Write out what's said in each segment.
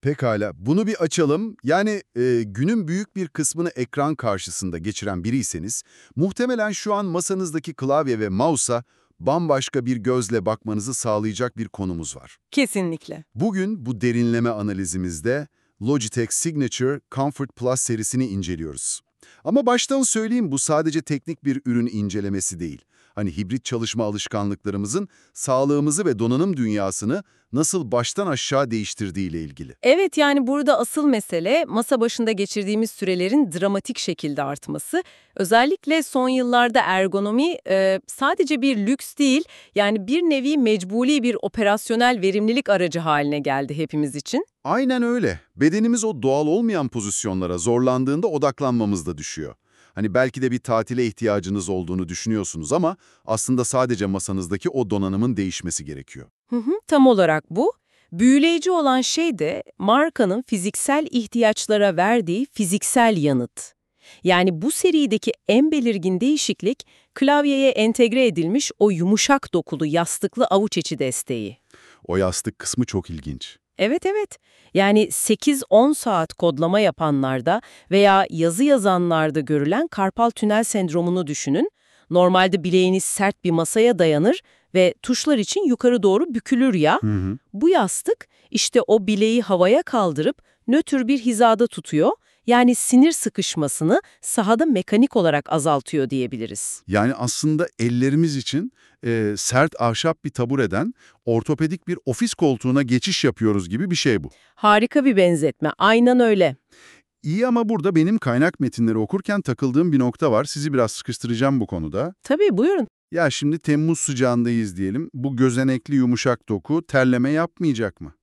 Pekala, bunu bir açalım. Yani günün büyük bir kısmını ekran karşısında geçiren biriyseniz, muhtemelen şu an masanızdaki klavye ve mouse'a bambaşka bir gözle bakmanızı sağlayacak bir konumuz var. Kesinlikle. Bugün bu derinleme analizimizde Logitech Signature Comfort Plus serisini inceliyoruz. Ama baştan söyleyeyim, bu sadece teknik bir ürün incelemesi değil. Hani hibrit çalışma alışkanlıklarımızın sağlığımızı ve donanım dünyasını nasıl baştan aşağı değiştirdiğiyle ilgili. Evet, yani burada asıl mesele masa başında geçirdiğimiz sürelerin dramatik şekilde artması. Özellikle son yıllarda ergonomi sadece bir lüks değil, yani bir nevi mecburi bir operasyonel verimlilik aracı haline geldi hepimiz için. Aynen öyle. Bedenimiz o doğal olmayan pozisyonlara zorlandığında odaklanmamız da düşüyor. Hani belki de bir tatile ihtiyacınız olduğunu düşünüyorsunuz ama aslında sadece masanızdaki o donanımın değişmesi gerekiyor. Tam olarak bu. Büyüleyici olan şey de markanın fiziksel ihtiyaçlara verdiği fiziksel yanıt. Yani bu serideki en belirgin değişiklik klavyeye entegre edilmiş o yumuşak dokulu yastıklı avuç içi desteği. O yastık kısmı çok ilginç. Evet, evet. Yani 8-10 saat kodlama yapanlarda veya yazı yazanlarda görülen karpal tünel sendromunu düşünün. Normalde bileğiniz sert bir masaya dayanır ve tuşlar için yukarı doğru bükülür ya. Hı hı. Bu yastık işte o bileği havaya kaldırıp nötr bir hizada tutuyor. Yani sinir sıkışmasını sahada mekanik olarak azaltıyor diyebiliriz. Yani aslında ellerimiz için sert ahşap bir tabureden ortopedik bir ofis koltuğuna geçiş yapıyoruz gibi bir şey bu. Harika bir benzetme. Aynen öyle. İyi ama burada benim kaynak metinleri okurken takıldığım bir nokta var. Sizi biraz sıkıştıracağım bu konuda. Tabii, buyurun. Ya şimdi Temmuz sıcağındayız diyelim. Bu gözenekli yumuşak doku terleme yapmayacak mı?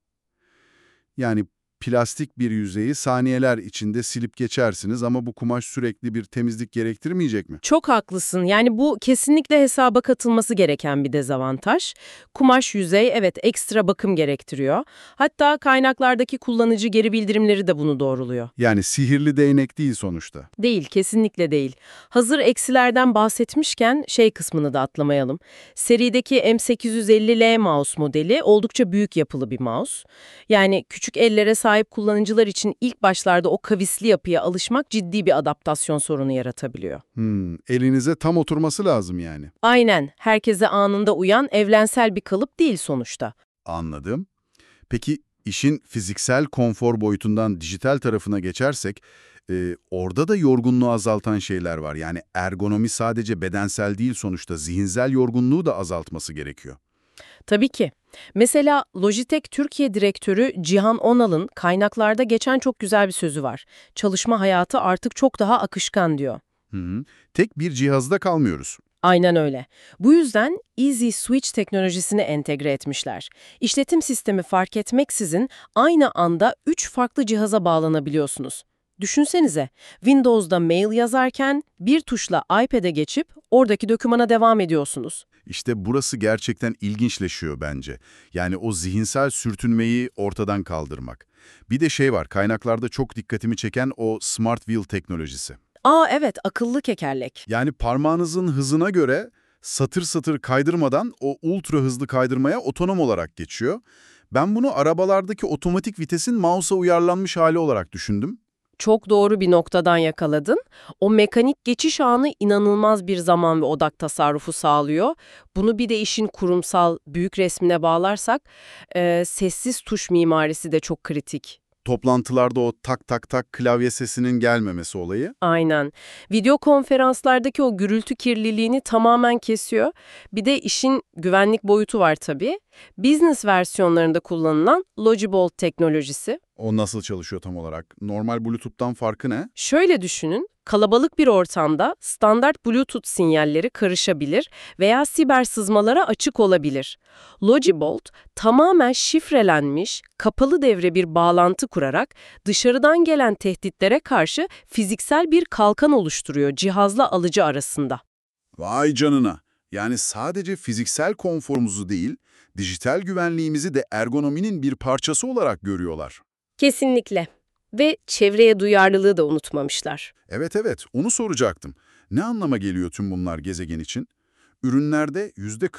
Yani plastik bir yüzeyi saniyeler içinde silip geçersiniz ama bu kumaş sürekli bir temizlik gerektirmeyecek mi? Çok haklısın. Yani bu kesinlikle hesaba katılması gereken bir dezavantaj. Kumaş yüzey evet ekstra bakım gerektiriyor. Hatta kaynaklardaki kullanıcı geri bildirimleri de bunu doğruluyor. Yani sihirli değnek değil sonuçta. Değil, kesinlikle değil. Hazır eksilerden bahsetmişken şey kısmını da atlamayalım. Serideki M850L mouse modeli oldukça büyük yapılı bir mouse. Yani küçük ellere sahip kullanıcılar için ilk başlarda o kavisli yapıya alışmak ciddi bir adaptasyon sorunu yaratabiliyor. Elinize tam oturması lazım yani. Aynen, herkese anında uyan evrensel bir kalıp değil sonuçta. Anladım. Peki işin fiziksel konfor boyutundan dijital tarafına geçersek, orada da yorgunluğu azaltan şeyler var. Yani ergonomi sadece bedensel değil sonuçta zihinsel yorgunluğu da azaltması gerekiyor. Tabii ki. Mesela Logitech Türkiye Direktörü Cihan Onal'ın kaynaklarda geçen çok güzel bir sözü var. Çalışma hayatı artık çok daha akışkan diyor. Hı hı. Tek bir cihazda kalmıyoruz. Aynen öyle. Bu yüzden Easy Switch teknolojisini entegre etmişler. İşletim sistemi fark etmeksizin aynı anda 3 farklı cihaza bağlanabiliyorsunuz. Düşünsenize, Windows'da mail yazarken bir tuşla iPad'e geçip oradaki dokümana devam ediyorsunuz. İşte burası gerçekten ilginçleşiyor bence. Yani o zihinsel sürtünmeyi ortadan kaldırmak. Bir de şey var, kaynaklarda çok dikkatimi çeken o Smart Wheel teknolojisi. Aa evet, akıllı kekerlek. Yani parmağınızın hızına göre satır satır kaydırmadan o ultra hızlı kaydırmaya otonom olarak geçiyor. Ben bunu arabalardaki otomatik vitesin mouse'a uyarlanmış hali olarak düşündüm. Çok doğru bir noktadan yakaladın. O mekanik geçiş anı inanılmaz bir zaman ve odak tasarrufu sağlıyor. Bunu bir de işin kurumsal büyük resmine bağlarsak, sessiz tuş mimarisi de çok kritik. Toplantılarda o tak tak tak klavye sesinin gelmemesi olayı. Aynen. Video konferanslardaki o gürültü kirliliğini tamamen kesiyor. Bir de işin güvenlik boyutu var tabii. Business versiyonlarında kullanılan Logibolt teknolojisi. O nasıl çalışıyor tam olarak? Normal Bluetooth'tan farkı ne? Şöyle düşünün, kalabalık bir ortamda standart Bluetooth sinyalleri karışabilir veya siber sızmalara açık olabilir. Logibolt tamamen şifrelenmiş, kapalı devre bir bağlantı kurarak dışarıdan gelen tehditlere karşı fiziksel bir kalkan oluşturuyor cihazla alıcı arasında. Vay canına. Yani sadece fiziksel konforumuzu değil, dijital güvenliğimizi de ergonominin bir parçası olarak görüyorlar. Kesinlikle. Ve çevreye duyarlılığı da unutmamışlar. Evet evet, onu soracaktım. Ne anlama geliyor tüm bunlar gezegen için? Ürünlerde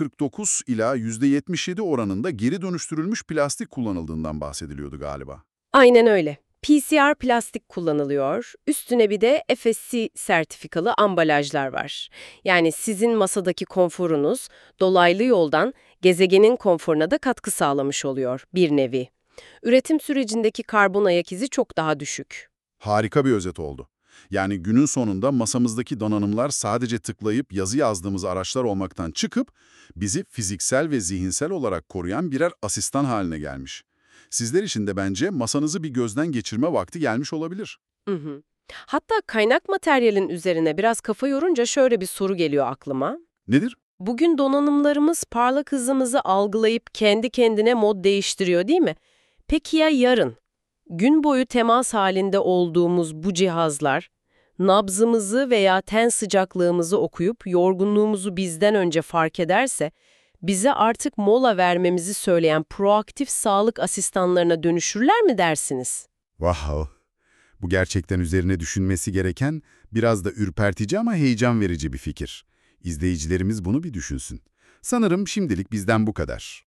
%49 ila %77 oranında geri dönüştürülmüş plastik kullanıldığından bahsediliyordu galiba. Aynen öyle. PCR plastik kullanılıyor. Üstüne bir de FSC sertifikalı ambalajlar var. Yani sizin masadaki konforunuz dolaylı yoldan gezegenin konforuna da katkı sağlamış oluyor bir nevi. Üretim sürecindeki karbon ayak izi çok daha düşük. Harika bir özet oldu. Yani günün sonunda masamızdaki donanımlar sadece tıklayıp yazı yazdığımız araçlar olmaktan çıkıp bizi fiziksel ve zihinsel olarak koruyan birer asistan haline gelmiş. Sizler için de bence masanızı bir gözden geçirme vakti gelmiş olabilir. Hı hı. Hatta kaynak materyalin üzerine biraz kafa yorunca şöyle bir soru geliyor aklıma. Nedir? Bugün donanımlarımız parlak hızımızı algılayıp kendi kendine mod değiştiriyor, değil mi? Peki ya yarın? Gün boyu temas halinde olduğumuz bu cihazlar, nabzımızı veya ten sıcaklığımızı okuyup yorgunluğumuzu bizden önce fark ederse, bize artık mola vermemizi söyleyen proaktif sağlık asistanlarına dönüşürler mi dersiniz? Wow! Bu gerçekten üzerine düşünmesi gereken, biraz da ürpertici ama heyecan verici bir fikir. İzleyicilerimiz bunu bir düşünsün. Sanırım şimdilik bizden bu kadar.